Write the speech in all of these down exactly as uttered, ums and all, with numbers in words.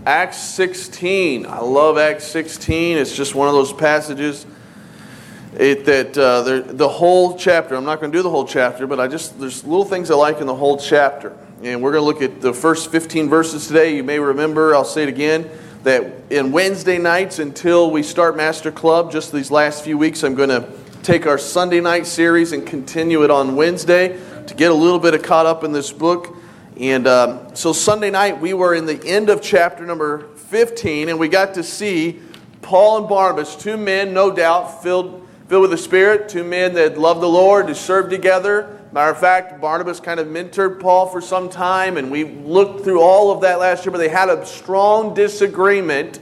Acts sixteen. I love Acts sixteen. It's just one of those passages it, that uh, the, the whole chapter, I'm not going to do the whole chapter, but I just there's little things I like in the whole chapter. And we're going to look at the first fifteen verses today. You may remember, I'll say it again, that in Wednesday nights until we start Master Club, just these last few weeks, I'm going to take our Sunday night series and continue it on Wednesday to get a little bit of caught up in this book. And um, so Sunday night we were in the end of chapter number fifteen, and we got to see Paul and Barnabas, two men, no doubt, filled filled with the Spirit, two men that loved the Lord, who served together. Matter of fact, Barnabas kind of mentored Paul for some time, and we looked through all of that last year, but they had a strong disagreement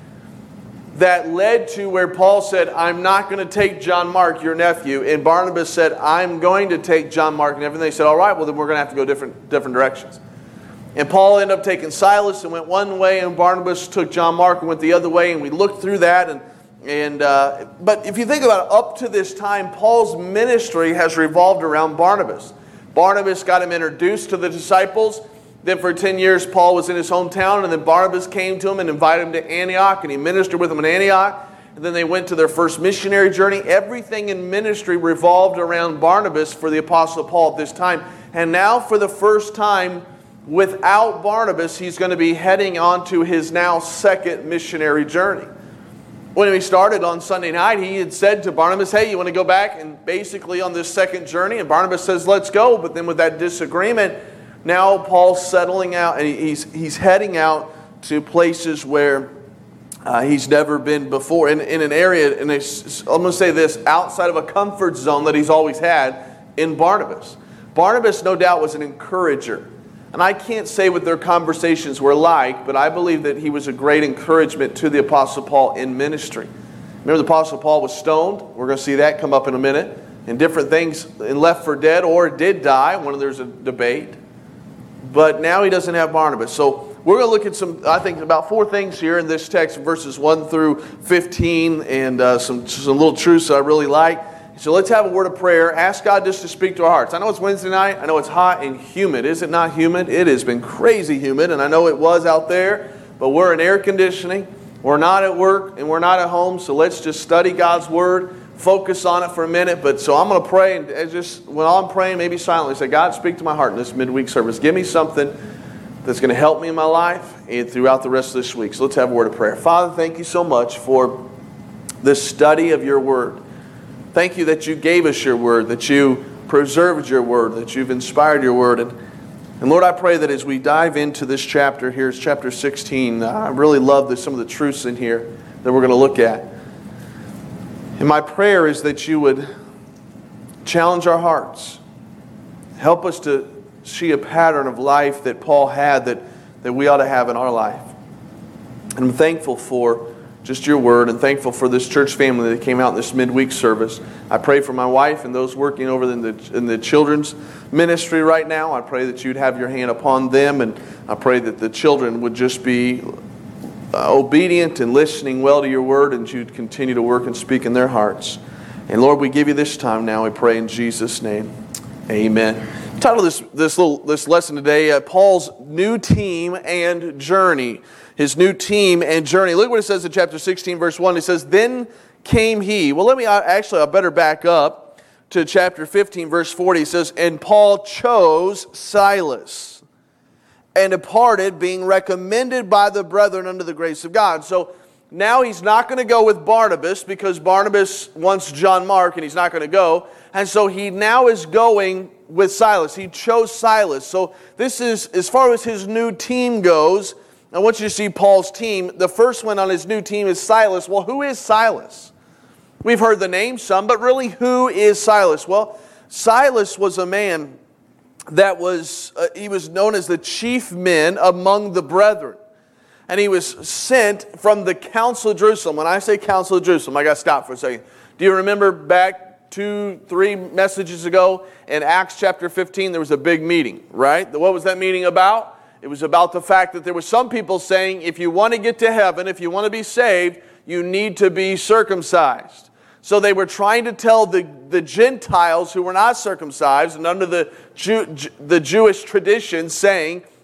that led to where Paul said, I'm not going to take John Mark, your nephew. And Barnabas said, I'm going to take John Mark and everything. They said, all right, well then we're going to have to go different, different directions. And Paul ended up taking Silas and went one way, and Barnabas took John Mark and went the other way. And we looked through that. And, and uh, But if you think about it, up to this time, Paul's ministry has revolved around Barnabas. Barnabas got him introduced to the disciples. Then for ten years, Paul was in his hometown, and then Barnabas came to him and invited him to Antioch, and he ministered with him in Antioch. And then they went to their first missionary journey. Everything in ministry revolved around Barnabas for the Apostle Paul at this time. And now for the first time, without Barnabas, he's going to be heading on to his now second missionary journey. When we started on Sunday night, he had said to Barnabas, hey, you want to go back and basically on this second journey? And Barnabas says, let's go. But then with that disagreement, now Paul's settling out, and he's he's heading out to places where uh, he's never been before, in, in an area, and I'm going to say this, outside of a comfort zone that he's always had in Barnabas. Barnabas, no doubt, was an encourager. And I can't say what their conversations were like, but I believe that he was a great encouragement to the Apostle Paul in ministry. Remember, the Apostle Paul was stoned. We're going to see that come up in a minute. And different things, and left for dead or did die when there's a debate. But now he doesn't have Barnabas. So we're going to look at some, I think, about four things here in this text, verses one through fifteen, and uh, some, some little truths that I really like. So let's have a word of prayer. Ask God just to speak to our hearts. I know it's Wednesday night. I know it's hot and humid. Is it not humid? It has been crazy humid, and I know it was out there, but we're in air conditioning. We're not at work, and we're not at home, so let's just study God's Word. Focus on it for a minute. But so I'm going to pray, and just when I'm praying, maybe silently say, God, speak to my heart in this midweek service. Give me something that's going to help me in my life and throughout the rest of this week. So let's have a word of prayer. Father, thank you so much for this study of your Word. Thank you that you gave us your Word, that you preserved your Word, that you've inspired your Word. And, and Lord, I pray that as we dive into this chapter here, it's chapter sixteen, I really love this, some of the truths in here that we're going to look at. And my prayer is that you would challenge our hearts. Help us to see a pattern of life that Paul had that, that we ought to have in our life. And I'm thankful for just your word, and thankful for this church family that came out in this midweek service. I pray for my wife and those working over in the, in the children's ministry right now. I pray that you'd have your hand upon them, and I pray that the children would just be Uh, obedient and listening well to your word, and you'd continue to work and speak in their hearts. And Lord, we give you this time now. We pray in Jesus' name. Amen. The title of this this little this lesson today, uh, Paul's new team and journey. His new team and journey. Look what it says in chapter sixteen, verse one. It says, "Then came he." Well, let me actually. I better back up to chapter fifteen, verse forty. It says, "And Paul chose Silas, and departed, being recommended by the brethren unto the grace of God." So now he's not going to go with Barnabas, because Barnabas wants John Mark and he's not going to go. And so he now is going with Silas. He chose Silas. So this is, as far as his new team goes, I want you to see Paul's team. The first one on his new team is Silas. Well, who is Silas? We've heard the name some, but really, who is Silas? Well, Silas was a man that was, uh, he was known as the chief men among the brethren. And he was sent from the Council of Jerusalem. When I say Council of Jerusalem, I got to stop for a second. Do you remember back two, three messages ago in Acts chapter fifteen, there was a big meeting, right? What was that meeting about? It was about the fact that there were some people saying, if you want to get to heaven, if you want to be saved, you need to be circumcised. So they were trying to tell the, the Gentiles who were not circumcised and under the Jew, the Jewish tradition, saying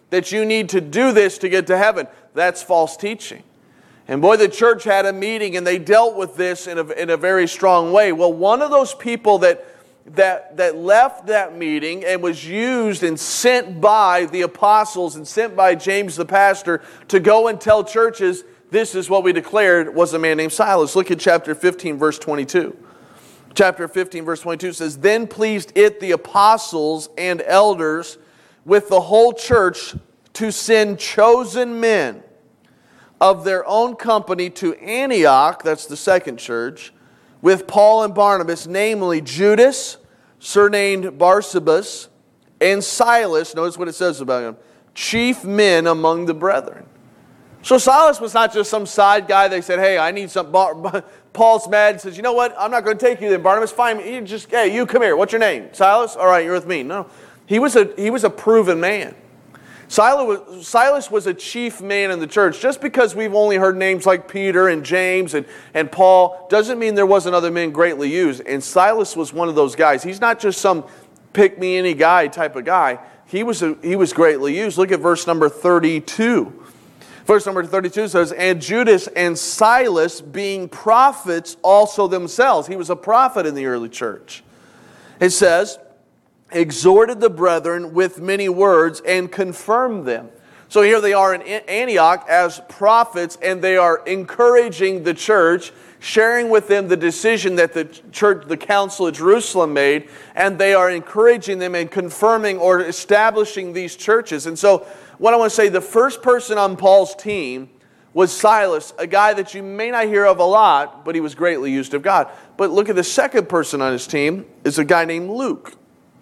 that you need to do this to get to heaven. That's false teaching. And boy, the church had a meeting and they dealt with this in a, in a very strong way. Well, one of those people that, that, that left that meeting and was used and sent by the apostles and sent by James the pastor to go and tell churches, this is what we declared, was a man named Silas. Look at chapter fifteen, verse twenty-two. Chapter fifteen, verse twenty-two says, Then pleased it the apostles and elders with the whole church to send chosen men of their own company to Antioch, that's the second church, with Paul and Barnabas, namely Judas, surnamed Barsabas, and Silas, notice what it says about him, chief men among the brethren. So Silas was not just some side guy. They said, hey, I need some... Paul's mad and says, you know what, I'm not going to take you then, Barnabas. Fine, you just, hey, you come here. What's your name? Silas? All right, you're with me. No, he was a, he was a proven man. Silas was, Silas was a chief man in the church. Just because we've only heard names like Peter and James and, and Paul doesn't mean there wasn't other men greatly used. And Silas was one of those guys. He's not just some pick-me-any guy type of guy. He was, a, he was greatly used. Look at verse number thirty-two. Verse number thirty-two says, And Judas and Silas, being prophets also themselves. He was a prophet in the early church. It says, exhorted the brethren with many words and confirmed them. So here they are in Antioch as prophets, and they are encouraging the church, sharing with them the decision that the church, the council of Jerusalem made, and they are encouraging them and confirming or establishing these churches. And so what I want to say, the first person on Paul's team was Silas, a guy that you may not hear of a lot, but he was greatly used of God. But look at the second person on his team is a guy named Luke.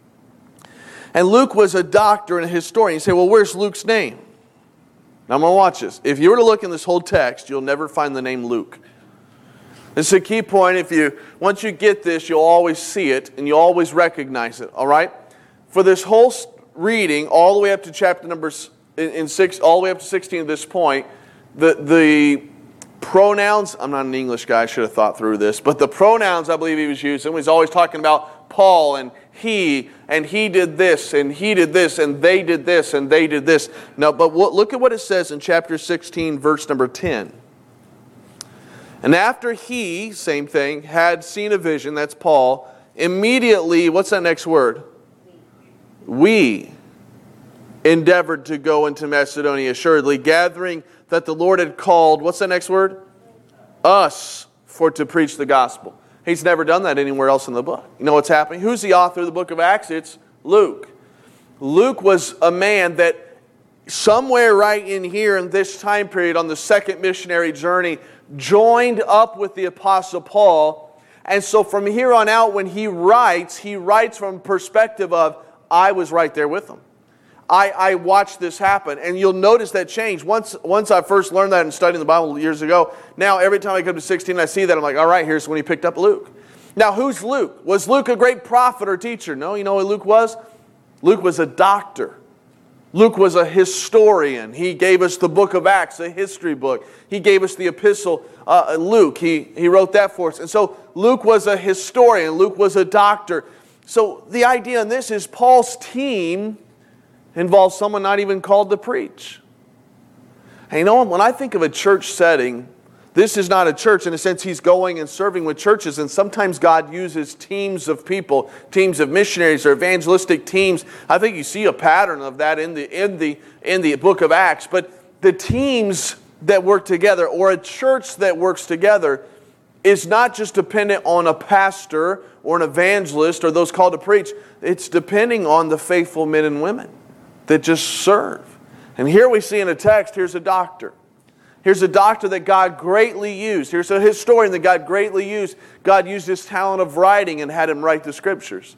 And Luke was a doctor and a historian. You say, well, where's Luke's name? Now I'm going to watch this. If you were to look in this whole text, you'll never find the name Luke. This is a key point. If you once you get this, you'll always see it and you'll always recognize it. All right? For this whole reading, all the way up to chapter number in, in six, all the way up to sixteen at this point, the the pronouns. I'm not an English guy. I should have thought through this, but the pronouns I believe he was using. He was always talking about Paul and he and he did this and he did this and they did this and they did this. Now, but what, look at what it says in chapter sixteen, verse number ten. And after he, same thing, had seen a vision, that's Paul, immediately, what's that next word? We endeavored to go into Macedonia assuredly, gathering that the Lord had called, what's that next word? Us for to preach the gospel. He's never done that anywhere else in the book. You know what's happening? Who's the author of the book of Acts? It's Luke. Luke was a man that somewhere right in here in this time period on the second missionary journey joined up with the Apostle Paul. And so from here on out when he writes, he writes from perspective of, I was right there with him. I, I watched this happen. And you'll notice that change. Once, once I first learned that in studying the Bible years ago, now every time I come to sixteen I see that, I'm like, all right, here's when he picked up Luke. Now who's Luke? Was Luke a great prophet or teacher? No, you know what Luke was? Luke was a doctor. Luke was a historian. He gave us the book of Acts, a history book. He gave us the epistle, uh, Luke. He, he wrote that for us. And so Luke was a historian. Luke was a doctor. So the idea in this is Paul's team involves someone not even called to preach. And you know, when I think of a church setting, this is not a church. In a sense, he's going and serving with churches. And sometimes God uses teams of people, teams of missionaries or evangelistic teams. I think you see a pattern of that in the, in the, in the book of Acts. But the teams that work together, or a church that works together, is not just dependent on a pastor or an evangelist or those called to preach. It's depending on the faithful men and women that just serve. And here we see in a text, here's a doctor. Here's a doctor that God greatly used. Here's a historian that God greatly used. God used his talent of writing and had him write the scriptures.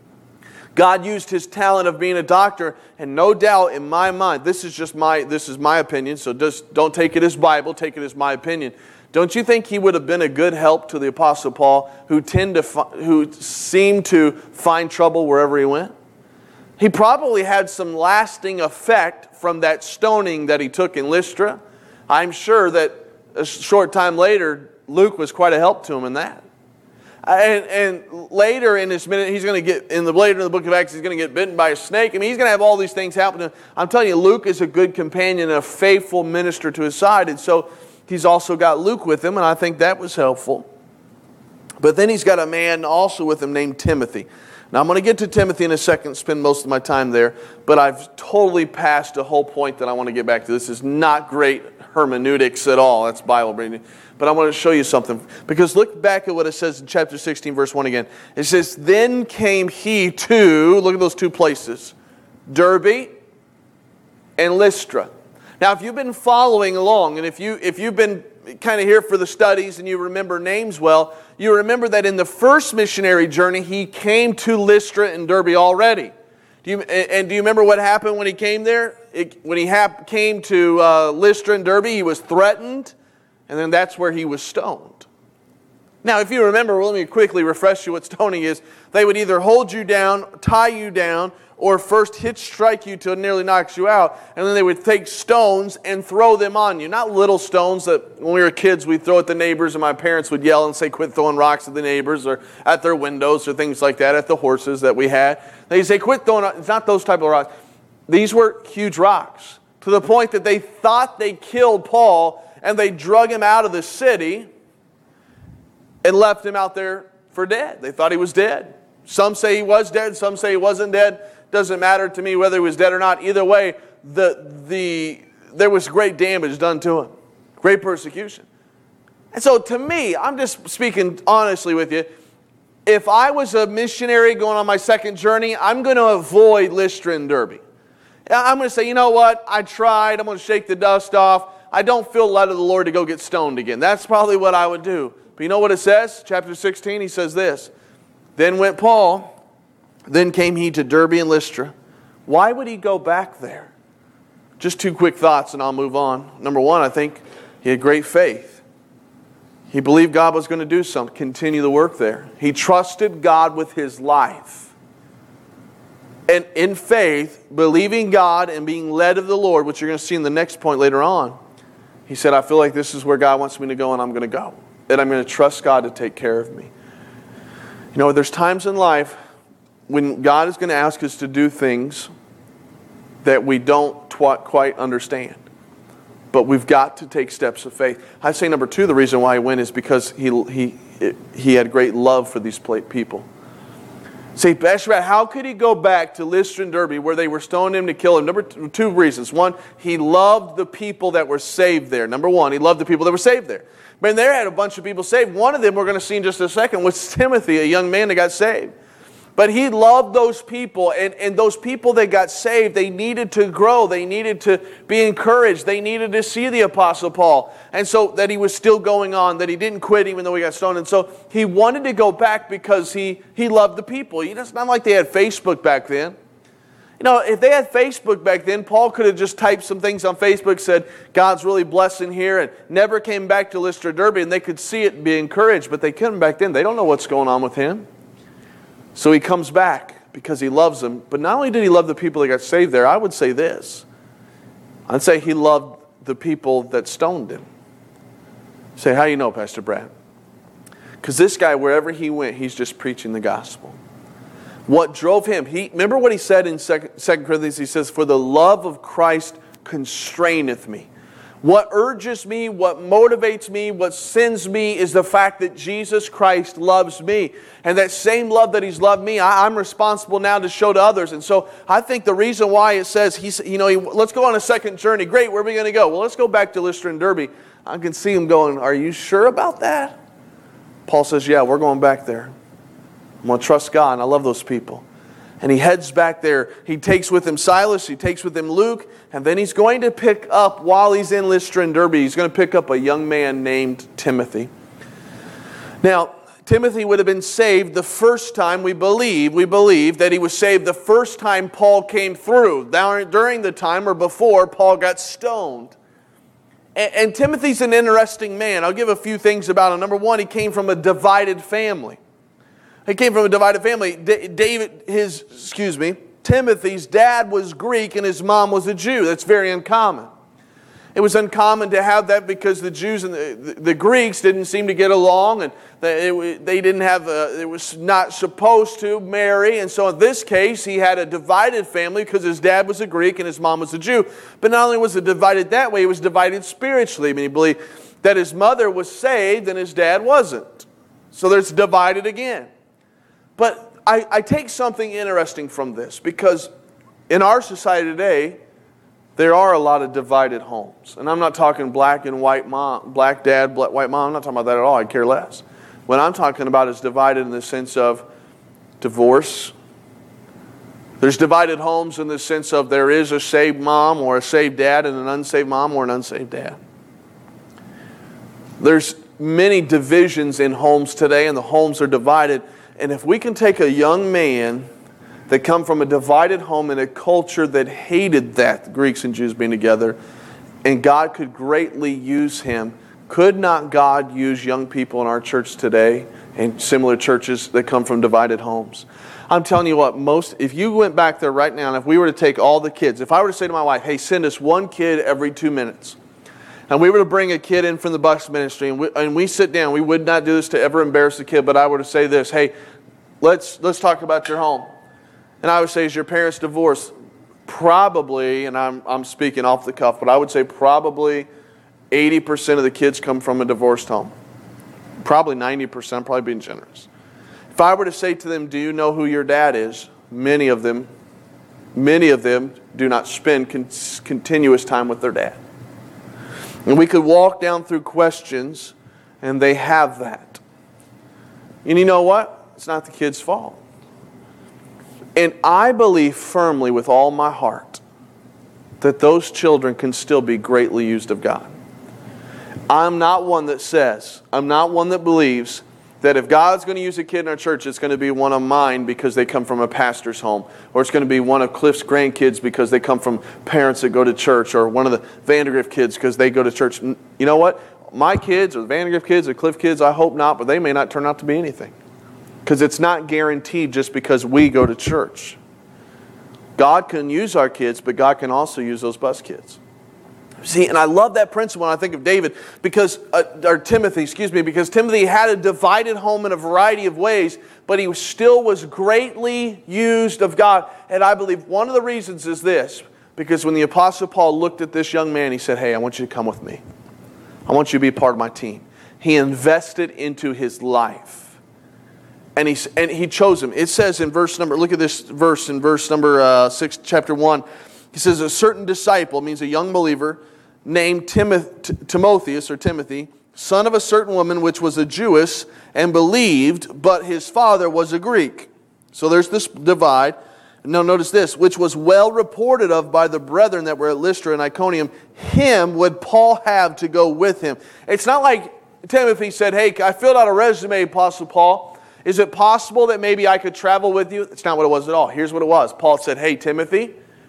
God used his talent of being a doctor, and no doubt in my mind, this is just my this is my opinion, so just don't take it as Bible, take it as my opinion. Don't you think he would have been a good help to the Apostle Paul, who tend to who seemed to find trouble wherever he went? He probably had some lasting effect from that stoning that he took in Lystra. I'm sure that a short time later, Luke was quite a help to him in that. And, and later in this minute, he's going to get, in the later in the book of Acts, he's going to get bitten by a snake. I mean, he's going to have all these things happen to him. I'm telling you, Luke is a good companion, a faithful minister to his side. And so he's also got Luke with him, and I think that was helpful. But then he's got a man also with him named Timothy. Now, I'm going to get to Timothy in a second, spend most of my time there, but I've totally passed the whole point that I want to get back to. This is not great hermeneutics at all. That's Bible reading. But I want to show you something. Because look back at what it says in chapter sixteen, verse one again. It says, then came he to, look at those two places, Derbe and Lystra. Now, if you've been following along, and if, you, if you've been kind of here for the studies and you remember names well, you remember that in the first missionary journey, he came to Lystra and Derbe already. Do you, and do you remember what happened when he came there? It, when he hap, came to uh, Lystra and Derbe, he was threatened, and then that's where he was stoned. Now, if you remember, let me quickly refresh you what stoning is. They would either hold you down, tie you down, or first hit strike you till it nearly knocks you out, and then they would take stones and throw them on you. Not little stones that when we were kids we'd throw at the neighbors and my parents would yell and say, quit throwing rocks at the neighbors or at their windows or things like that, at the horses that we had. They'd say, quit throwing, it's not those type of rocks. These were huge rocks to the point that they thought they killed Paul and they drug him out of the city and left him out there for dead. They thought he was dead. Some say he was dead, some say he wasn't dead. Doesn't matter to me whether he was dead or not. Either way, the, the, there was great damage done to him. Great persecution. And so to me, I'm just speaking honestly with you, if I was a missionary going on my second journey, I'm going to avoid Lystra and Derbe. I'm going to say, you know what, I tried, I'm going to shake the dust off. I don't feel led of the Lord to go get stoned again. That's probably what I would do. But you know what it says? Chapter sixteen, he says this. Then went Paul, then came he to Derbe and Lystra. Why would he go back there? Just two quick thoughts and I'll move on. Number one, I think he had great faith. He believed God was going to do something, continue the work there. He trusted God with his life. And in faith, believing God and being led of the Lord, which you're going to see in the next point later on, he said, I feel like this is where God wants me to go and I'm going to go. And I'm going to trust God to take care of me. You know, there's times in life when God is going to ask us to do things that we don't tw- quite understand. But we've got to take steps of faith. I'd say number two, the reason why he went is because he he he had great love for these people. Say, Pastor Brad, how could he go back to Lystra and Derbe where they were stoning him to kill him? Number two, two reasons. One, he loved the people that were saved there. Number one, he loved the people that were saved there. Man, there had a bunch of people saved. One of them we're going to see in just a second was Timothy, a young man that got saved. But he loved those people, and, and those people that got saved, they needed to grow. They needed to be encouraged. They needed to see the Apostle Paul. And so that he was still going on, that he didn't quit even though he got stoned. And so he wanted to go back because he, he loved the people. It's not like they had Facebook back then. You know, if they had Facebook back then, Paul could have just typed some things on Facebook, said, God's really blessing here, and never came back to Lystra, Derbe, and they could see it and be encouraged. But they couldn't back then. They don't know what's going on with him. So he comes back because he loves them. But not only did he love the people that got saved there, I would say this. I'd say he loved the people that stoned him. Say, how do you know, Pastor Brad? Because this guy, wherever he went, he's just preaching the gospel. What drove him? He remember what he said in Second Corinthians? He says, for the love of Christ constraineth me. What urges me, what motivates me, what sends me is the fact that Jesus Christ loves me. And that same love that He's loved me, I, I'm responsible now to show to others. And so I think the reason why it says, he's, you know, he, let's go on a second journey. Great, where are we going to go? Well, let's go back to Lystra and Derbe. I can see him going, are you sure about that? Paul says, yeah, we're going back there. I'm going to trust God, and I love those people. And he heads back there. He takes with him Silas. He takes with him Luke. And then he's going to pick up, while he's in Lystra and Derbe, he's going to pick up a young man named Timothy. Now, Timothy would have been saved the first time, we believe, we believe that he was saved the first time Paul came through, during the time or before Paul got stoned. And, and Timothy's an interesting man. I'll give a few things about him. Number one, he came from a divided family. He came from a divided family. David, his, excuse me, Timothy's dad was Greek and his mom was a Jew. That's very uncommon. It was uncommon to have that because the Jews and the, the, the Greeks didn't seem to get along, and they, it, they didn't have, a, it was not supposed to marry. And so in this case, he had a divided family because his dad was a Greek and his mom was a Jew. But not only was it divided that way, it was divided spiritually. I mean, he believed that his mother was saved and his dad wasn't. So there's divided again. But I, I take something interesting from this, because in our society today, there are a lot of divided homes. And I'm not talking black and white mom, black dad, black, white mom. I'm not talking about that at all. I care less. What I'm talking about is divided in the sense of divorce. There's divided homes in the sense of there is a saved mom or a saved dad and an unsaved mom or an unsaved dad. There's many divisions in homes today, and the homes are divided. And if we can take a young man that come from a divided home in a culture that hated that, the Greeks and Jews being together, and God could greatly use him, could not God use young people in our church today and similar churches that come from divided homes? I'm telling you what, most, if you went back there right now, and if we were to take all the kids, if I were to say to my wife, hey, send us one kid every two minutes, and we were to bring a kid in from the bus ministry, and we, and we sit down, we would not do this to ever embarrass the kid, but I were to say this, hey, let's let's talk about your home. And I would say, is your parents divorced? Probably, and I'm I'm speaking off the cuff, but I would say probably eighty percent of the kids come from a divorced home. Probably ninety percent, I'm probably being generous. If I were to say to them, do you know who your dad is? Many of them, many of them do not spend con- continuous time with their dad. And we could walk down through questions, and they have that. And you know what? It's not the kid's fault. And I believe firmly with all my heart that those children can still be greatly used of God. I'm not one that says, I'm not one that believes that if God's going to use a kid in our church, it's going to be one of mine because they come from a pastor's home, or it's going to be one of Cliff's grandkids because they come from parents that go to church, or one of the Vandergrift kids because they go to church. You know what? My kids, or the Vandergrift kids, or Cliff kids, I hope not, but they may not turn out to be anything. Because it's not guaranteed just because we go to church. God can use our kids, but God can also use those bus kids. See, and I love that principle when I think of David, because, uh, or Timothy, excuse me, because Timothy had a divided home in a variety of ways, but he still was greatly used of God. And I believe one of the reasons is this, because when the Apostle Paul looked at this young man, he said, hey, I want you to come with me. I want you to be a part of my team. He invested into his life. And he, and he chose him. It says in verse number, look at this verse in verse number uh, six, chapter one. He says, a certain disciple, means a young believer, named Timoth- Timotheus, or Timothy, son of a certain woman which was a Jewess, and believed, but his father was a Greek. So there's this divide. Now notice this, which was well reported of by the brethren that were at Lystra and Iconium. Him would Paul have to go with him. It's not like Timothy said, hey, I filled out a resume, Apostle Paul. Is it possible that maybe I could travel with you? It's not what it was at all. Here's what it was. Paul said, hey, Timothy,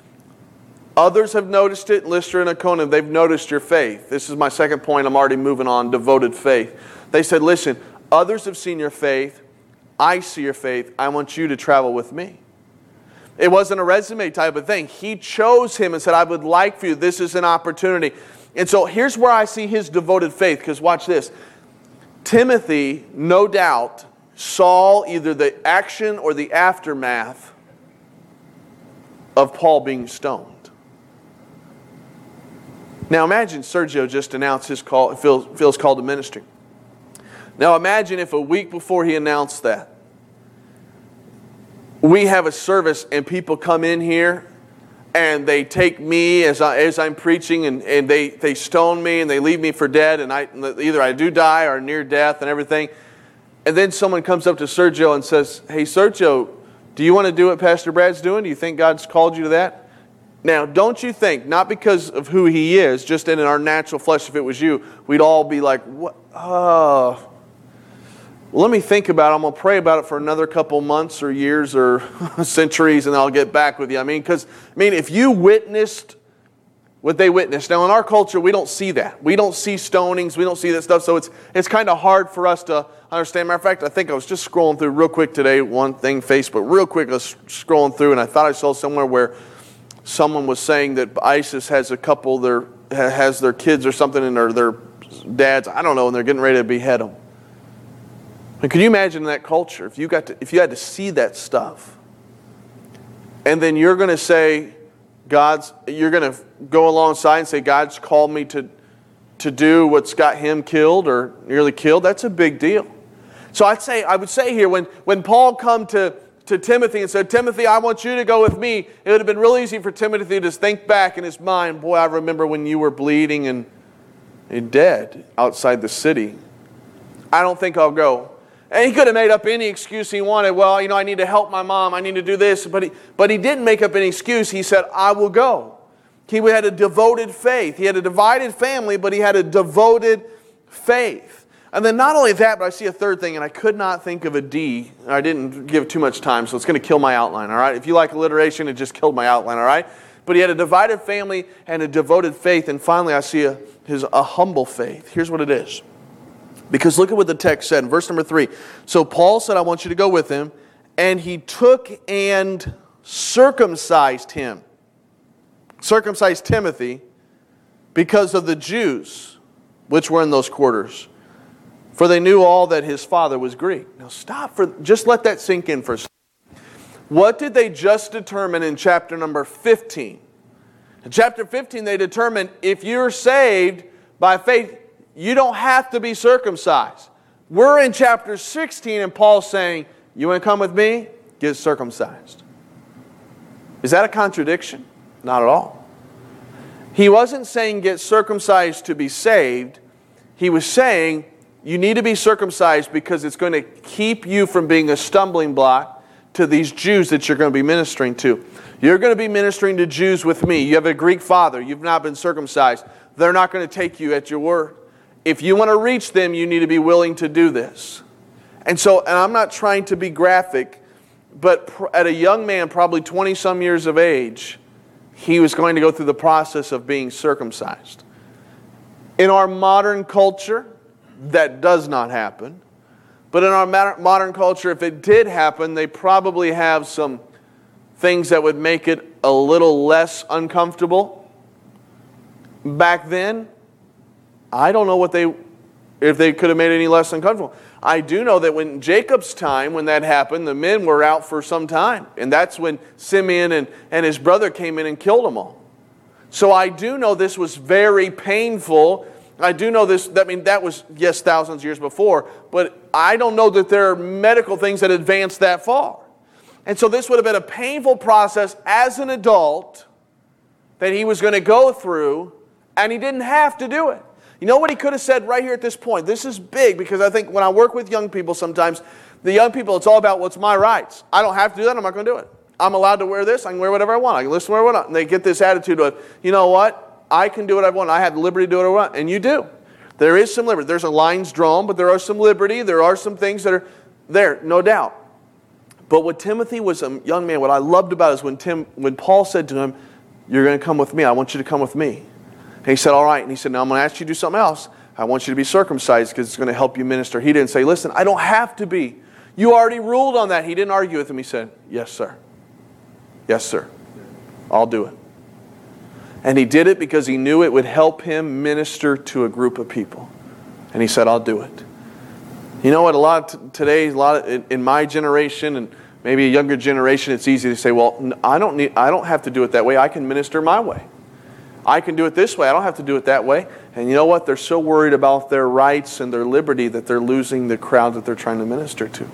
others have noticed it, Lystra and Iconium, they've noticed your faith. This is my second point. I'm already moving on, devoted faith. They said, listen, others have seen your faith. I see your faith. I want you to travel with me. It wasn't a resume type of thing. He chose him and said, I would like for you. This is an opportunity. And so here's where I see his devoted faith, because watch this. Timothy, no doubt, saw either the action or the aftermath of Paul being stoned. Now imagine Sergio just announced his call, feels, feels called to ministry. Now imagine if a week before he announced that, we have a service and people come in here and they take me as, I, as I'm preaching and, and they, they stone me and they leave me for dead, and I, either I do die or near death and everything. And then someone comes up to Sergio and says, hey, Sergio, do you want to do what Pastor Brad's doing? Do you think God's called you to that? Now, don't you think, not because of who he is, just in our natural flesh, if it was you, we'd all be like, what? Oh, well, let me think about it. I'm going to pray about it for another couple months or years or centuries, and then I'll get back with you. I mean, because, I mean, if you witnessed what they witnessed. Now, in our culture, we don't see that. We don't see stonings. We don't see that stuff. So it's it's kind of hard for us to understand. Matter of fact, I think I was just scrolling through real quick today, one thing, Facebook, real quick, I was scrolling through, and I thought I saw somewhere where someone was saying that ISIS has a couple of their has their kids or something and their, their dads, I don't know, and they're getting ready to behead them. And can you imagine that culture, if you got to, if you had to see that stuff, and then you're going to say, God's, you're going to go alongside and say, God's called me to, to do what's got him killed or nearly killed, that's a big deal. So I'd say, I would say here, when, when Paul come to, to Timothy and said, Timothy, I want you to go with me, it would have been real easy for Timothy to think back in his mind, boy, I remember when you were bleeding and, and dead outside the city. I don't think I'll go. And he could have made up any excuse he wanted. Well, you know, I need to help my mom. I need to do this. But he, but he didn't make up any excuse. He said, I will go. He had a devoted faith. He had a divided family, but he had a devoted faith. And then not only that, but I see a third thing, and I could not think of a D. I didn't give too much time, so it's going to kill my outline, all right? If you like alliteration, it just killed my outline, all right? But he had a divided family and a devoted faith. And finally, I see a, his, a humble faith. Here's what it is. Because look at what the text said in verse number three. So Paul said, I want you to go with him. And he took and circumcised him. Circumcised Timothy because of the Jews which were in those quarters. For they knew all that his father was Greek. Now stop for, just let that sink in for a second. What did they just determine in chapter number fifteen? In chapter fifteen, they determined if you're saved by faith, you don't have to be circumcised. We're in chapter sixteen and Paul's saying, you want to come with me? Get circumcised. Is that a contradiction? Not at all. He wasn't saying get circumcised to be saved. He was saying you need to be circumcised because it's going to keep you from being a stumbling block to these Jews that you're going to be ministering to. You're going to be ministering to Jews with me. You have a Greek father. You've not been circumcised. They're not going to take you at your word. If you want to reach them, you need to be willing to do this. And so, and I'm not trying to be graphic, but at a young man, probably twenty-some years of age, he was going to go through the process of being circumcised. In our modern culture, that does not happen. But in our modern culture, if it did happen, they probably have some things that would make it a little less uncomfortable. Back then, I don't know what they, if they could have made it any less uncomfortable. I do know that when Jacob's time, when that happened, the men were out for some time. And that's when Simeon and, and his brother came in and killed them all. So I do know this was very painful. I do know this, I mean, that was, yes, thousands of years before. But I don't know that there are medical things that advanced that far. And so this would have been a painful process as an adult that he was going to go through, and he didn't have to do it. You know what he could have said right here at this point? This is big because I think when I work with young people sometimes, the young people, it's all about what's my rights. I don't have to do that. I'm not going to do it. I'm allowed to wear this. I can wear whatever I want. I can listen to whatever I want. And they get this attitude of, you know what? I can do what I want. I have the liberty to do what I want. And you do. There is some liberty. There's a lines drawn, but there are some liberty. There are some things that are there, no doubt. But what Timothy was a young man, what I loved about it is when, Tim, when Paul said to him, you're going to come with me. I want you to come with me. And he said, all right. And he said, now I'm going to ask you to do something else. I want you to be circumcised because it's going to help you minister. He didn't say, listen, I don't have to be. You already ruled on that. He didn't argue with him. He said, yes, sir. Yes, sir. I'll do it. And he did it because he knew it would help him minister to a group of people. And he said, I'll do it. You know what? A lot of t- today, a lot of, in, in my generation and maybe a younger generation, it's easy to say, well, I don't need, I don't have to do it that way. I can minister my way. I can do it this way. I don't have to do it that way. And you know what? They're so worried about their rights and their liberty that they're losing the crowd that they're trying to minister to.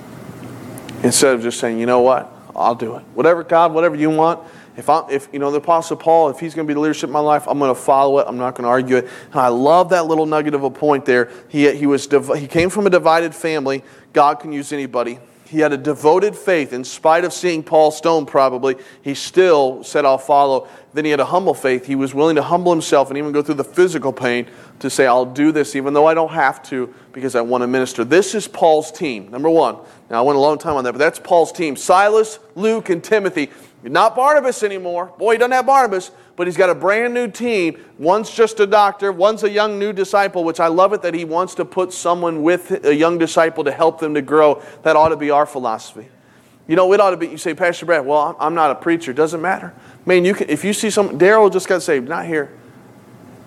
Instead of just saying, you know what? I'll do it. Whatever, God, whatever you want. If I, if you know the Apostle Paul, if he's going to be the leadership of my life, I'm going to follow it. I'm not going to argue it. And I love that little nugget of a point there. He he was he came from a divided family. God can use anybody. He had a devoted faith. In spite of seeing Paul stoned probably, he still said, I'll follow. Then he had a humble faith. He was willing to humble himself and even go through the physical pain to say, I'll do this even though I don't have to because I want to minister. This is Paul's team, number one. Now, I went a long time on that, but that's Paul's team. Silas, Luke, and Timothy. Not Barnabas anymore. Boy, he doesn't have Barnabas, but he's got a brand new team. One's just a doctor. One's a young new disciple, which I love it that he wants to put someone with a young disciple to help them to grow. That ought to be our philosophy. You know, it ought to be, you say, Pastor Brad, well, I'm not a preacher. It doesn't matter. Man, you can, if you see some, Daryl just got saved, not here.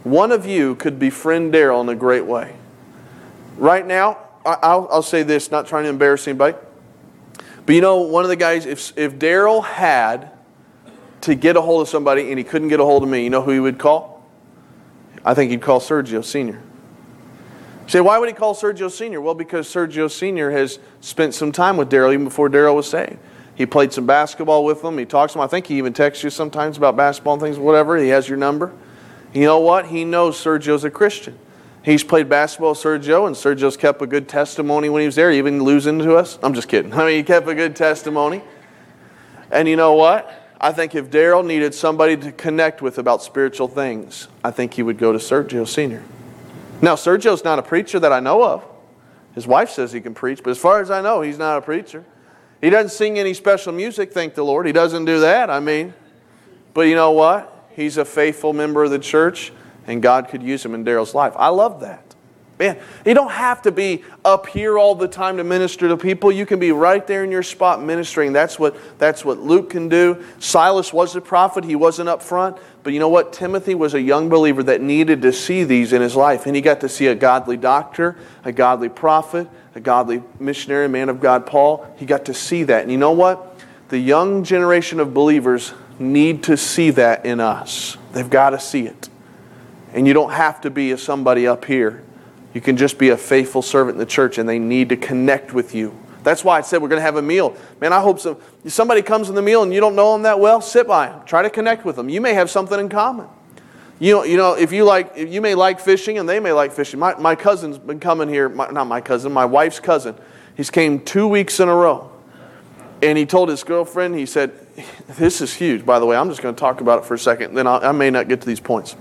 one of you could befriend Daryl in a great way. Right now, I'll, I'll say this, not trying to embarrass anybody. But you know, one of the guys, if, if Daryl had to get a hold of somebody and he couldn't get a hold of me, you know who he would call? I think he'd call Sergio Senior You say, why would he call Sergio Senior? Well, because Sergio Senior has spent some time with Daryl even before Daryl was saved. He played some basketball with him. He talks to him. I think he even texts you sometimes about basketball and things, whatever. He has your number. You know what? He knows Sergio's a Christian. He's played basketball with Sergio, and Sergio's kept a good testimony when he was there, even losing to us. I'm just kidding. I mean, he kept a good testimony. And you know what? I think if Daryl needed somebody to connect with about spiritual things, I think he would go to Sergio Senior Now, Sergio's not a preacher that I know of. His wife says he can preach, but as far as I know, he's not a preacher. He doesn't sing any special music, thank the Lord. He doesn't do that, I mean. But you know what? He's a faithful member of the church, and God could use him in Daryl's life. I love that. Man, you don't have to be up here all the time to minister to people. You can be right there in your spot ministering. That's what, that's what Luke can do. Silas was a prophet. He wasn't up front. But you know what? Timothy was a young believer that needed to see these in his life. And he got to see a godly doctor, a godly prophet, a godly missionary, man of God, Paul. He got to see that. And you know what? The young generation of believers need to see that in us. They've got to see it. And you don't have to be a somebody up here. You can just be a faithful servant in the church, and they need to connect with you. That's why I said we're going to have a meal. Man, I hope some, somebody comes in the meal and you don't know them that well, sit by them. Try to connect with them. You may have something in common. You know, you know if you like, if you may like fishing and they may like fishing. My, my cousin's been coming here, my, not my cousin, my wife's cousin. He's came two weeks in a row. And he told his girlfriend, he said, this is huge, by the way. I'm just going to talk about it for a second. Then I'll, I may not get to these points.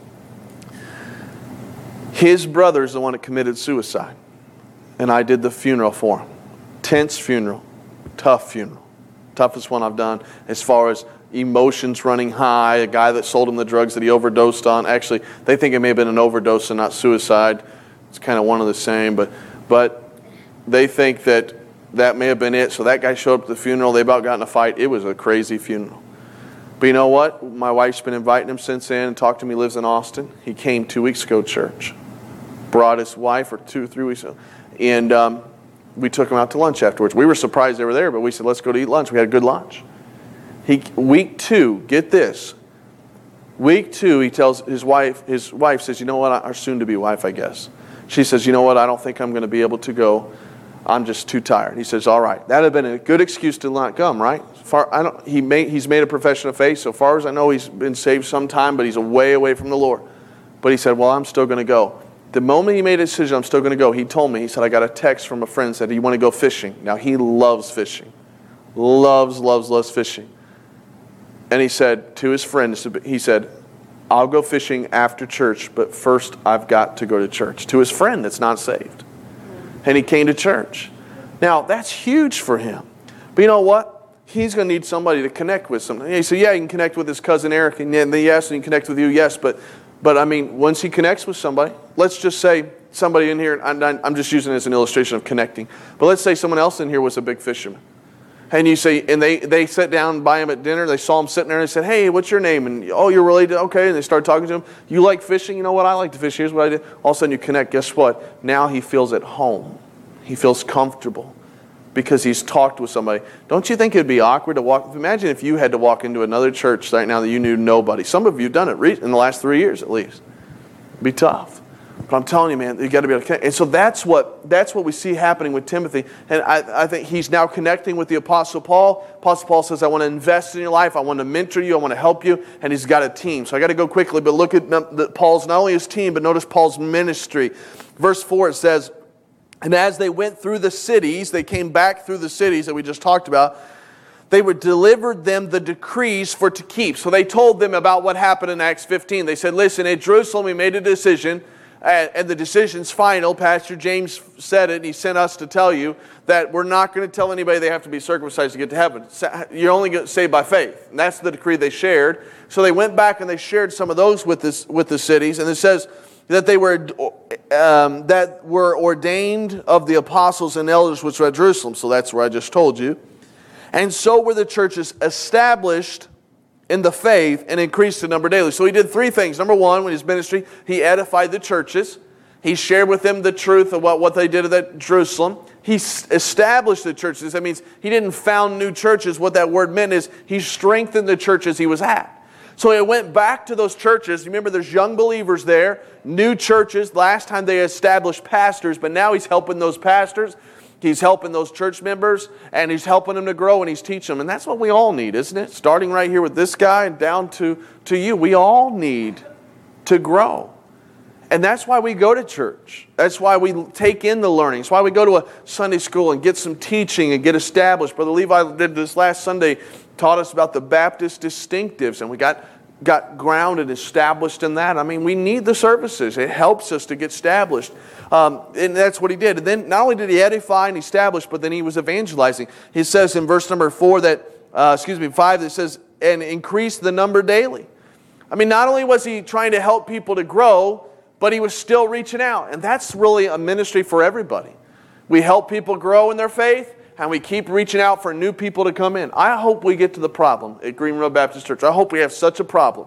His brother's the one that committed suicide. And I did the funeral for him. Tense funeral. Tough funeral. Toughest one I've done as far as emotions running high. A guy that sold him the drugs that he overdosed on. Actually, they think it may have been an overdose and not suicide. It's kind of one of the same. But, but they think that that may have been it. So that guy showed up at the funeral. They about got in a fight. It was a crazy funeral. But you know what? My wife's been inviting him since then and talked to me. He lives in Austin. He came two weeks ago to church. Brought his wife, or two, three weeks ago. And um, we took him out to lunch afterwards. We were surprised they were there, but we said, let's go to eat lunch. We had a good lunch. He, week two, get this. Week two, he tells his wife, his wife says, you know what, our soon-to-be wife, I guess. She says, you know what, I don't think I'm going to be able to go. I'm just too tired. He says, all right. That would have been a good excuse to not come, right? Far, I don't, he made, he's made a profession of faith. So far as I know, he's been saved some time, but he's way away from the Lord. But he said, well, I'm still going to go. The moment he made a decision, I'm still going to go, he told me, he said, I got a text from a friend that said, you want to go fishing? Now, he loves fishing. Loves, loves, loves fishing. And he said to his friend, he said, I'll go fishing after church, but first I've got to go to church. To his friend that's not saved. And he came to church. Now, that's huge for him. But you know what? He's going to need somebody to connect with. Something. He said, yeah, he can connect with his cousin Eric, and then yes, and he can connect with you, yes, but But I mean, once he connects with somebody, let's just say somebody in here, I'm just using it as an illustration of connecting, but let's say someone else in here was a big fisherman. And you say, and they, they sat down by him at dinner, they saw him sitting there and they said, hey, what's your name? And oh, you're related, okay. And they started talking to him. You like fishing? You know what? I like to fish. Here's what I did. All of a sudden you connect. Guess what? Now he feels at home. He feels comfortable because he's talked with somebody. Don't you think it'd be awkward to walk? Imagine if you had to walk into another church right now that you knew nobody. Some of you have done it in the last three years at least. It'd be tough. But I'm telling you, man, you got to be able to connect. And so that's what that's what we see happening with Timothy. And I, I think he's now connecting with the Apostle Paul. Apostle Paul says, I want to invest in your life. I want to mentor you. I want to help you. And he's got a team. So I got to go quickly. But look at the, Paul's, not only his team, but notice Paul's ministry. Verse four, it says, and as they went through the cities, they came back through the cities that we just talked about, they were delivered them the decrees for to keep. So they told them about what happened in Acts fifteen. They said, listen, at Jerusalem we made a decision, and the decision's final. Pastor James said it, and he sent us to tell you that we're not going to tell anybody they have to be circumcised to get to heaven. You're only saved by faith. And that's the decree they shared. So they went back and they shared some of those with, this, with the cities. And it says that they were um, that were ordained of the apostles and elders which were at Jerusalem. So that's where I just told you. And so were the churches established in the faith and increased the number daily. So he did three things. Number one, in his ministry, he edified the churches. He shared with them the truth of what, what they did at Jerusalem. He established the churches. That means he didn't found new churches. What that word meant is he strengthened the churches he was at. So he went back to those churches. Remember, there's young believers there, new churches. Last time they established pastors, but now he's helping those pastors. He's helping those church members, and he's helping them to grow, and he's teaching them. And that's what we all need, isn't it? Starting right here with this guy and down to, to you. We all need to grow. And that's why we go to church. That's why we take in the learning. That's why we go to a Sunday school and get some teaching and get established. Brother Levi did this last Sunday, taught us about the Baptist distinctives, and we got, got grounded, established in that. I mean, we need the services. It helps us to get established. Um, and that's what he did. And then not only did he edify and establish, but then he was evangelizing. He says in verse number four that, uh, excuse me, five, that says, and increase the number daily. I mean, not only was he trying to help people to grow, but he was still reaching out. And that's really a ministry for everybody. We help people grow in their faith, and we keep reaching out for new people to come in. I hope we get to the problem at Green Road Baptist Church. I hope we have such a problem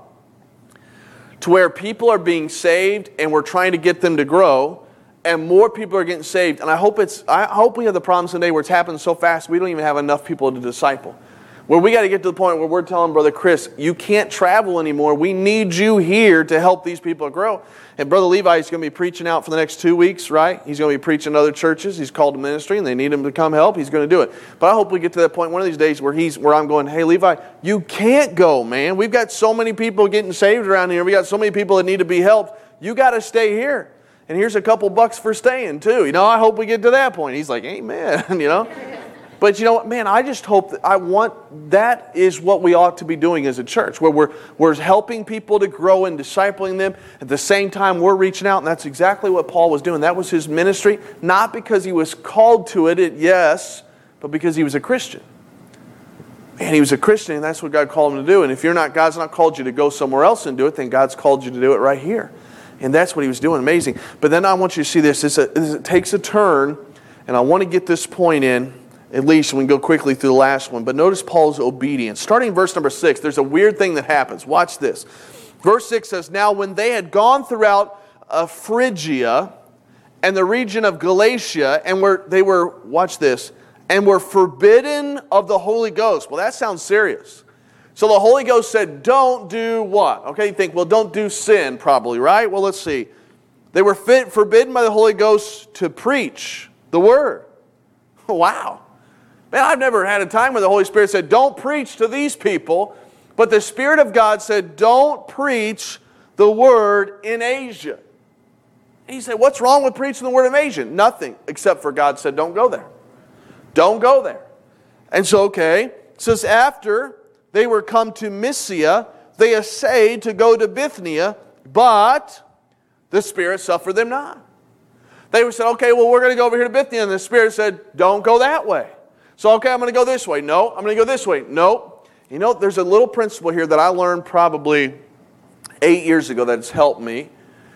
to where people are being saved and we're trying to get them to grow, and more people are getting saved. And I hope it's I hope we have the problem someday where it's happening so fast we don't even have enough people to disciple. Where we got to get to the point where we're telling Brother Chris, you can't travel anymore. We need you here to help these people grow. And Brother Levi is going to be preaching out for the next two weeks, right? He's going to be preaching in other churches. He's called to ministry, and they need him to come help. He's going to do it. But I hope we get to that point one of these days where he's where I'm going, hey, Levi, you can't go, man. We've got so many people getting saved around here. We got so many people that need to be helped. You got to stay here. And here's a couple bucks for staying, too. You know, I hope we get to that point. He's like, amen, you know. But you know what, man, I just hope that I want, that is what we ought to be doing as a church, where we're, we're helping people to grow and discipling them. At the same time, we're reaching out, and that's exactly what Paul was doing. That was his ministry, not because he was called to it, it yes, but because he was a Christian. And he was a Christian, and that's what God called him to do. And if you're not, God's not called you to go somewhere else and do it, then God's called you to do it right here. And that's what he was doing, amazing. But then I want you to see this, this, this it takes a turn, and I want to get this point in, at least, we can go quickly through the last one. But notice Paul's obedience. Starting in verse number six, there's a weird thing that happens. Watch this. Verse six says, now when they had gone throughout uh, Phrygia and the region of Galatia, and were they were, watch this, and were forbidden of the Holy Ghost. Well, that sounds serious. So the Holy Ghost said, don't do what? Okay, you think, well, don't do sin probably, right? Well, let's see. They were fit, forbidden by the Holy Ghost to preach the word. Wow. Man, I've never had a time where the Holy Spirit said, don't preach to these people. But the Spirit of God said, don't preach the word in Asia. And you say, what's wrong with preaching the word in Asia? Nothing, except for God said, don't go there. Don't go there. And so, okay, it says after they were come to Mysia, they essayed to go to Bithynia, but the Spirit suffered them not. They said, okay, well, we're going to go over here to Bithynia. And the Spirit said, don't go that way. So, okay, I'm going to go this way. No, I'm going to go this way. No. You know, there's a little principle here that I learned probably eight years ago that's helped me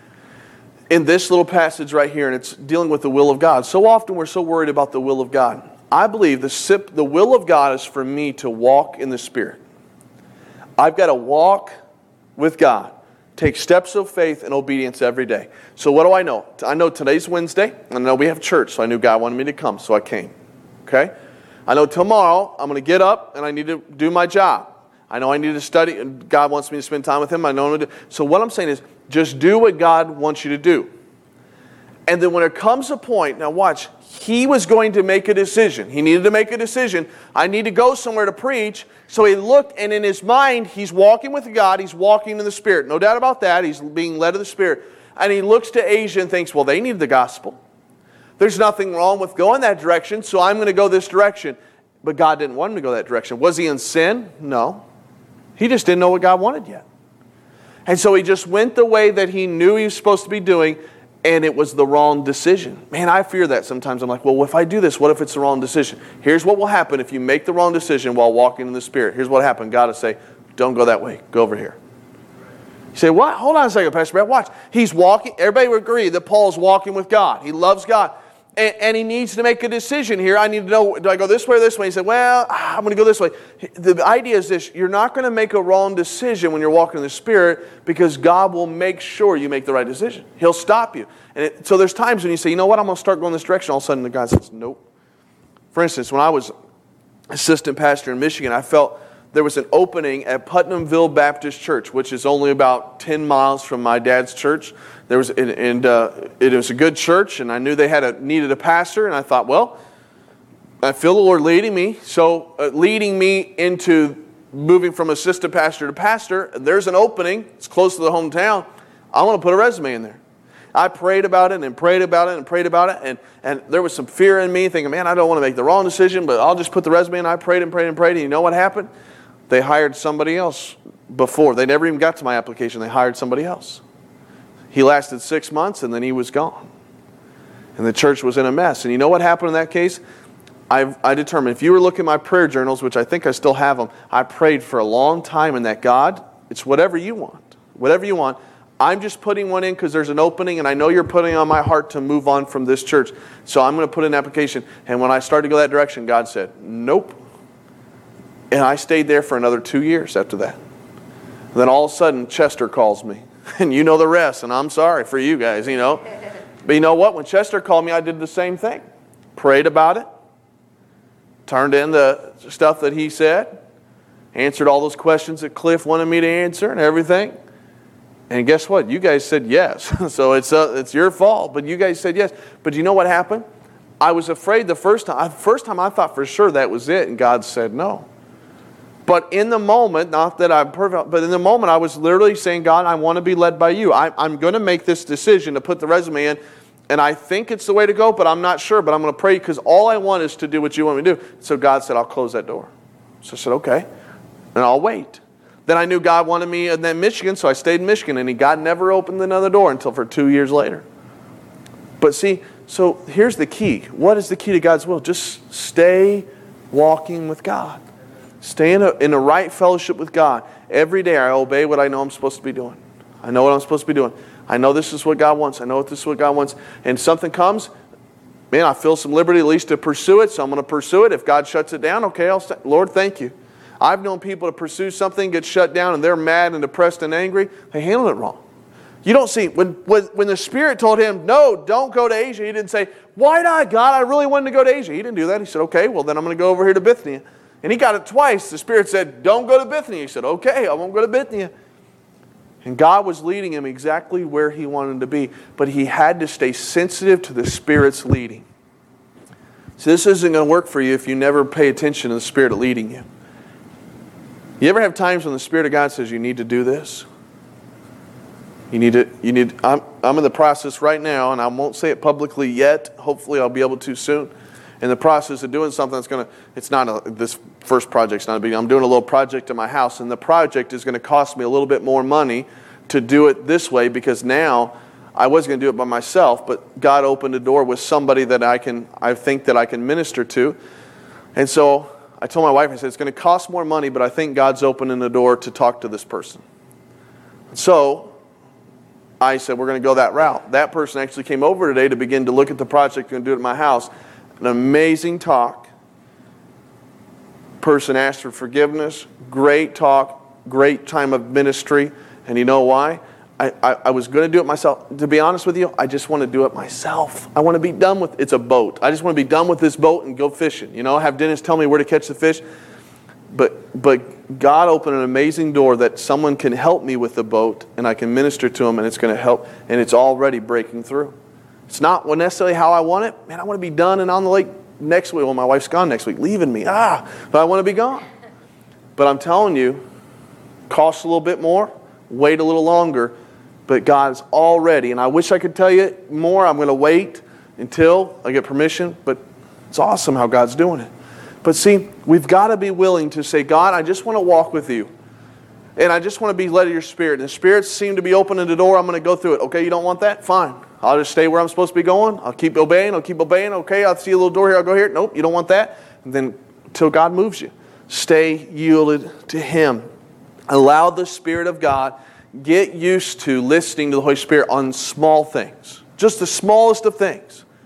in this little passage right here, and it's dealing with the will of God. So often we're so worried about the will of God. I believe the, the will of God is for me to walk in the Spirit. I've got to walk with God. Take steps of faith and obedience every day. So what do I know? I know today's Wednesday. I know we have church, so I knew God wanted me to come, so I came. Okay? I know tomorrow I'm going to get up and I need to do my job. I know I need to study, and God wants me to spend time with Him. I know I'm going to do. So what I'm saying is, just do what God wants you to do. And then when it comes a point, now watch, he was going to make a decision. He needed to make a decision. I need to go somewhere to preach. So he looked, and in his mind, he's walking with God. He's walking in the Spirit. No doubt about that. He's being led of the Spirit. And he looks to Asia and thinks, well, they need the gospel. There's nothing wrong with going that direction, so I'm going to go this direction. But God didn't want him to go that direction. Was he in sin? No. He just didn't know what God wanted yet. And so he just went the way that he knew he was supposed to be doing, and it was the wrong decision. Man, I fear that sometimes. I'm like, well, if I do this, what if it's the wrong decision? Here's what will happen if you make the wrong decision while walking in the Spirit. Here's what happened. God will say, don't go that way. Go over here. You say, what? Hold on a second, Pastor Brad. Watch. He's walking. Everybody would agree that Paul's walking with God. He loves God. And, and he needs to make a decision here. I need to know, do I go this way or this way? He said, well, I'm going to go this way. The idea is this: you're not going to make a wrong decision when you're walking in the Spirit, because God will make sure you make the right decision. He'll stop you. And it, so there's times when you say, you know what, I'm going to start going this direction. All of a sudden, the God says, nope. For instance, when I was assistant pastor in Michigan, I felt there was an opening at Putnamville Baptist Church, which is only about ten miles from my dad's church. There was, and, and uh, it was a good church, and I knew they had a needed a pastor, and I thought, well, I feel the Lord leading me, so uh, leading me into moving from assistant pastor to pastor. There's an opening. It's close to the hometown. I want to put a resume in there. I prayed about it and prayed about it and prayed about it, and, and there was some fear in me, thinking, man, I don't want to make the wrong decision, but I'll just put the resume in. I prayed and prayed and prayed, and you know what happened? They hired somebody else before. They never even got to my application. They hired somebody else. He lasted six months, and then he was gone. And the church was in a mess. And you know what happened in that case? I, I determined, if you were looking at my prayer journals, which I think I still have them, I prayed for a long time in that, God, it's whatever you want. Whatever you want. I'm just putting one in because there's an opening, and I know you're putting on my heart to move on from this church. So I'm going to put in an application. And when I started to go that direction, God said, nope. And I stayed there for another two years after that. And then all of a sudden, Chester calls me. And you know the rest, and I'm sorry for you guys, you know. But you know what? When Chester called me, I did the same thing. Prayed about it. Turned in the stuff that he said. Answered all those questions that Cliff wanted me to answer and everything. And guess what? You guys said yes. So it's uh, it's your fault, but you guys said yes. But you know what happened? I was afraid the first time. The first time I thought for sure that was it, and God said no. But in the moment, not that I'm perfect, but in the moment I was literally saying, God, I want to be led by you. I, I'm going to make this decision to put the resume in, and I think it's the way to go, but I'm not sure. But I'm going to pray, because all I want is to do what you want me to do. So God said, I'll close that door. So I said, okay, and I'll wait. Then I knew God wanted me in that Michigan, so I stayed in Michigan, and he, God never opened another door until for two years later. But see, so here's the key. What is the key to God's will? Just stay walking with God. Stay in a, in a right fellowship with God. Every day I obey what I know I'm supposed to be doing. I know what I'm supposed to be doing. I know this is what God wants. I know this is what God wants. And something comes, man, I feel some liberty at least to pursue it, so I'm going to pursue it. If God shuts it down, okay, I'll say, Lord, thank you. I've known people to pursue something, get shut down, and they're mad and depressed and angry. They handled it wrong. You don't see, when, when, when the Spirit told him, no, don't go to Asia, he didn't say, why not, God? I really wanted to go to Asia. He didn't do that. He said, okay, well, then I'm going to go over here to Bithynia. And he got it twice. The Spirit said, don't go to Bithynia. He said, okay, I won't go to Bithynia. And God was leading him exactly where he wanted to be. But he had to stay sensitive to the Spirit's leading. So this isn't going to work for you if you never pay attention to the Spirit leading you. You ever have times when the Spirit of God says, you need to do this? You need to, you need, I'm, I'm in the process right now, and I won't say it publicly yet. Hopefully I'll be able to soon. In the process of doing something that's going to, it's not a, this first project's not a big deal. I'm doing a little project in my house, and the project is going to cost me a little bit more money to do it this way, because now I was going to do it by myself, but God opened a door with somebody that I can, I think that I can minister to. And so I told my wife, I said, it's going to cost more money, but I think God's opening the door to talk to this person. So I said, we're going to go that route. That person actually came over today to begin to look at the project and do it at my house. An amazing talk. Person asked for forgiveness. Great talk. Great time of ministry. And you know why? I, I, I was going to do it myself. To be honest with you, I just want to do it myself. I want to be done with, it's a boat. I just want to be done with this boat and go fishing. You know, have Dennis tell me where to catch the fish. But, but God opened an amazing door that someone can help me with the boat, and I can minister to them, and it's going to help. And it's already breaking through. It's not necessarily how I want it. Man, I want to be done and on the lake next week. Well, my wife's gone next week, leaving me. Ah, but I want to be gone. But I'm telling you, costs a little bit more, wait a little longer, but God's already, and I wish I could tell you more. I'm going to wait until I get permission, but it's awesome how God's doing it. But see, we've got to be willing to say, God, I just want to walk with you. And I just want to be led of your Spirit. And the Spirit seemed to be opening the door. I'm going to go through it. Okay, you don't want that? Fine. I'll just stay where I'm supposed to be going. I'll keep obeying. I'll keep obeying. Okay, I'll see a little door here. I'll go here. Nope, you don't want that. And then until God moves you. Stay yielded to Him. Allow the Spirit of God. Get used to listening to the Holy Spirit on small things. Just the smallest of things.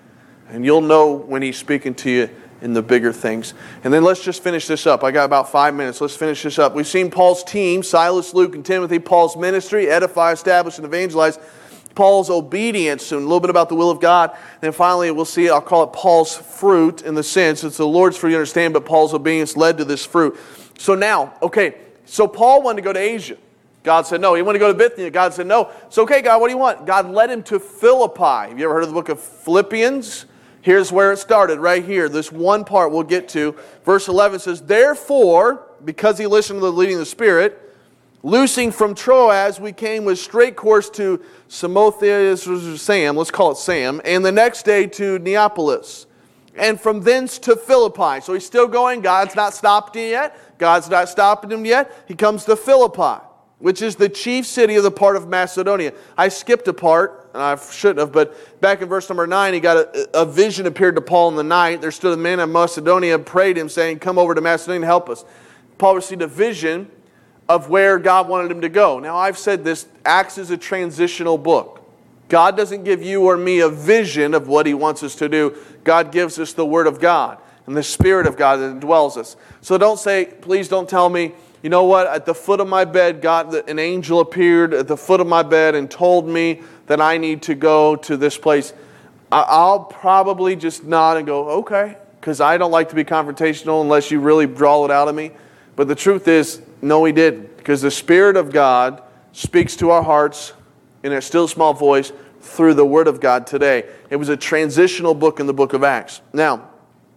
And you'll know when He's speaking to you in the bigger things. And then let's just finish this up. I got about five minutes. Let's finish this up. We've seen Paul's team, Silas, Luke, and Timothy. Paul's ministry, edify, establish, and evangelize. Paul's obedience, and a little bit about the will of God. And then finally, we'll see, I'll call it Paul's fruit in the sense. It's the Lord's fruit, you understand, but Paul's obedience led to this fruit. So now, okay, so Paul wanted to go to Asia. God said no. He wanted to go to Bithynia. God said no. So, okay, God, what do you want? God led him to Philippi. Have you ever heard of the book of Philippians? Here's where it started, right here. This one part we'll get to. Verse eleven says, therefore, because he listened to the leading of the Spirit, loosing from Troas, we came with straight course to Samothrace, Sam, let's call it Sam, and the next day to Neapolis, and from thence to Philippi. So he's still going. God's not stopped him yet. God's not stopping him yet. He comes to Philippi, which is the chief city of the part of Macedonia. I skipped a part, and I shouldn't have, but back in verse number nine, he got a, a vision appeared to Paul in the night. There stood a man of Macedonia, prayed him, saying, come over to Macedonia and help us. Paul received a vision of where God wanted him to go. Now, I've said this, Acts is a transitional book. God doesn't give you or me a vision of what He wants us to do. God gives us the Word of God and the Spirit of God that indwells us. So don't say, please don't tell me, you know what, at the foot of my bed, God, an angel appeared at the foot of my bed and told me that I need to go to this place. I'll probably just nod and go, okay, because I don't like to be confrontational unless you really draw it out of me. But the truth is, no, He didn't. Because the Spirit of God speaks to our hearts in a still small voice through the Word of God today. It was a transitional book in the book of Acts. Now,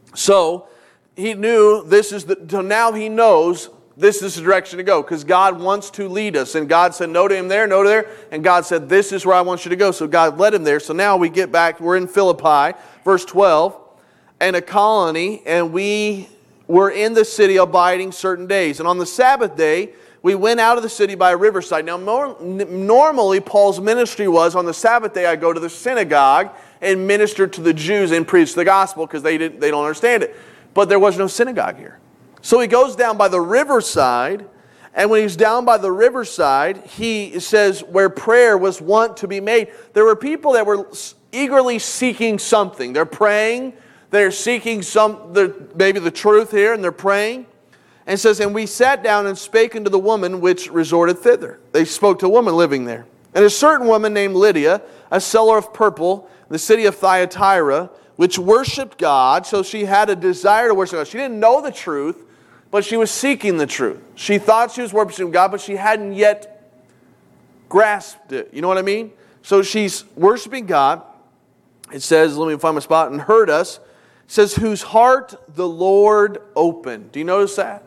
so he knew this is the, so now he knows this is the direction to go. Because God wants to lead us. And God said no to him there, no to there. And God said, this is where I want you to go. So God led him there. So now we get back, we're in Philippi, verse twelve, and a colony, and we were in the city abiding certain days. And on the Sabbath day, we went out of the city by a riverside. Now, more, n- normally, Paul's ministry was, on the Sabbath day, I go to the synagogue and minister to the Jews and preach the gospel because they, didn't, they don't understand it. But there was no synagogue here. So he goes down by the riverside, and when he's down by the riverside, he says where prayer was wont to be made. There were people that were eagerly seeking something. They're praying. They're seeking some, maybe the truth here, and they're praying. And it says, and we sat down and spake unto the woman which resorted thither. They spoke to a woman living there. And a certain woman named Lydia, a seller of purple, in the city of Thyatira, which worshipped God. So she had a desire to worship God. She didn't know the truth, but she was seeking the truth. She thought she was worshiping God, but she hadn't yet grasped it. You know what I mean? So she's worshiping God. It says, let me find my spot, and heard us. It says, whose heart the Lord opened. Do you notice that?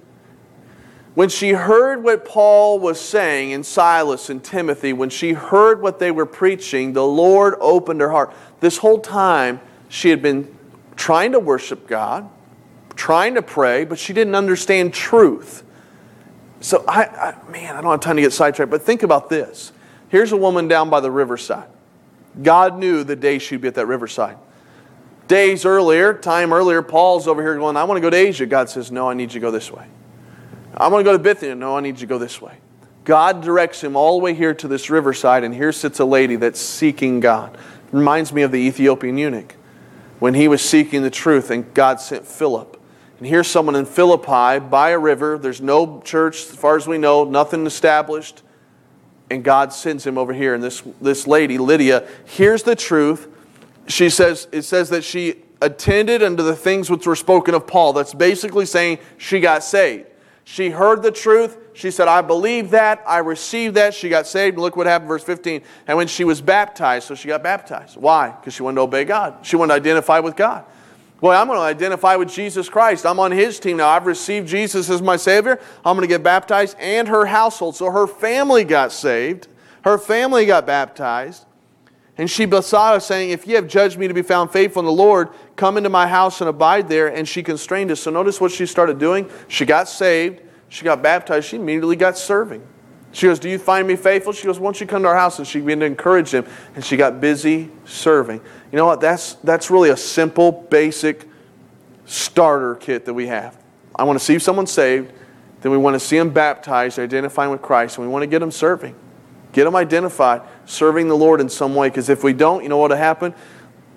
When she heard what Paul was saying, and Silas and Timothy, when she heard what they were preaching, the Lord opened her heart. This whole time, she had been trying to worship God, trying to pray, but she didn't understand truth. So, I, I man, I don't have time to get sidetracked, but think about this. Here's a woman down by the riverside. God knew the day she'd be at that riverside. Days earlier, time earlier, Paul's over here going, I want to go to Asia. God says, no, I need you to go this way. I want to go to Bithynia. No, I need you to go this way. God directs him all the way here to this riverside, and here sits a lady that's seeking God. It reminds me of the Ethiopian eunuch when he was seeking the truth, and God sent Philip. And here's someone in Philippi by a river. There's no church, as far as we know, nothing established. And God sends him over here. And this, this lady, Lydia, hears the truth. She says, it says that she attended unto the things which were spoken of Paul. That's basically saying she got saved. She heard the truth. She said, I believe that. I received that. She got saved. And look what happened, verse fifteen. And when she was baptized, so she got baptized. Why? Because she wanted to obey God. She wanted to identify with God. Well, I'm going to identify with Jesus Christ. I'm on His team now. I've received Jesus as my Savior. I'm going to get baptized, and her household. So her family got saved. Her family got baptized. And she besought us, saying, if ye have judged me to be found faithful in the Lord, come into my house and abide there. And she constrained us. So notice what she started doing. She got saved. She got baptized. She immediately got serving. She goes, do you find me faithful? She goes, why don't you come to our house? And she began to encourage him. And she got busy serving. You know what? That's, that's really a simple, basic starter kit that we have. I want to see someone saved. Then we want to see them baptized, identifying with Christ. And we want to get them serving. Get them identified, serving the Lord in some way. Because if we don't, you know what will happen?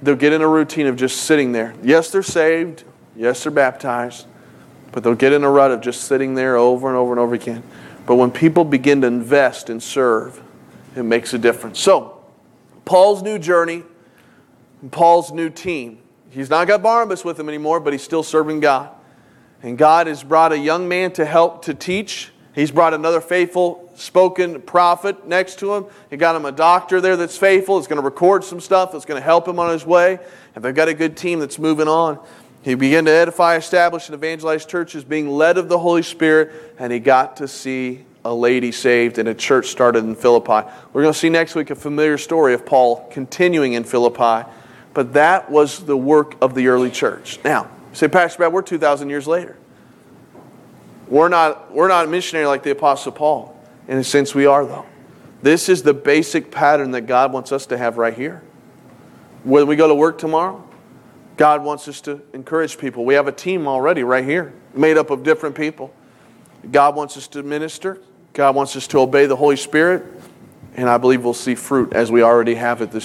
they'll get in a routine of just sitting there. Yes, they're saved. Yes, they're baptized. But they'll get in a rut of just sitting there over and over and over again. But when people begin to invest and serve, it makes a difference. So, Paul's new journey, Paul's new team. He's not got Barnabas with him anymore, but he's still serving God. And God has brought a young man to help to teach. He's brought another faithful spoken prophet next to him. He got him a doctor there that's faithful. He's going to record some stuff that's going to help him on his way. And they've got a good team that's moving on. He began to edify, establish, and evangelize churches, being led of the Holy Spirit, and he got to see a lady saved and a church started in Philippi. We're going to see next week a familiar story of Paul continuing in Philippi, but that was the work of the early church. Now, you say, Pastor Brad, we're two thousand years later. We're not, we're not a missionary like the Apostle Paul. In a sense, we are, though. This is the basic pattern that God wants us to have right here. When we go to work tomorrow, God wants us to encourage people. We have a team already right here, made up of different people. God wants us to minister. God wants us to obey the Holy Spirit. And I believe we'll see fruit as we already have it this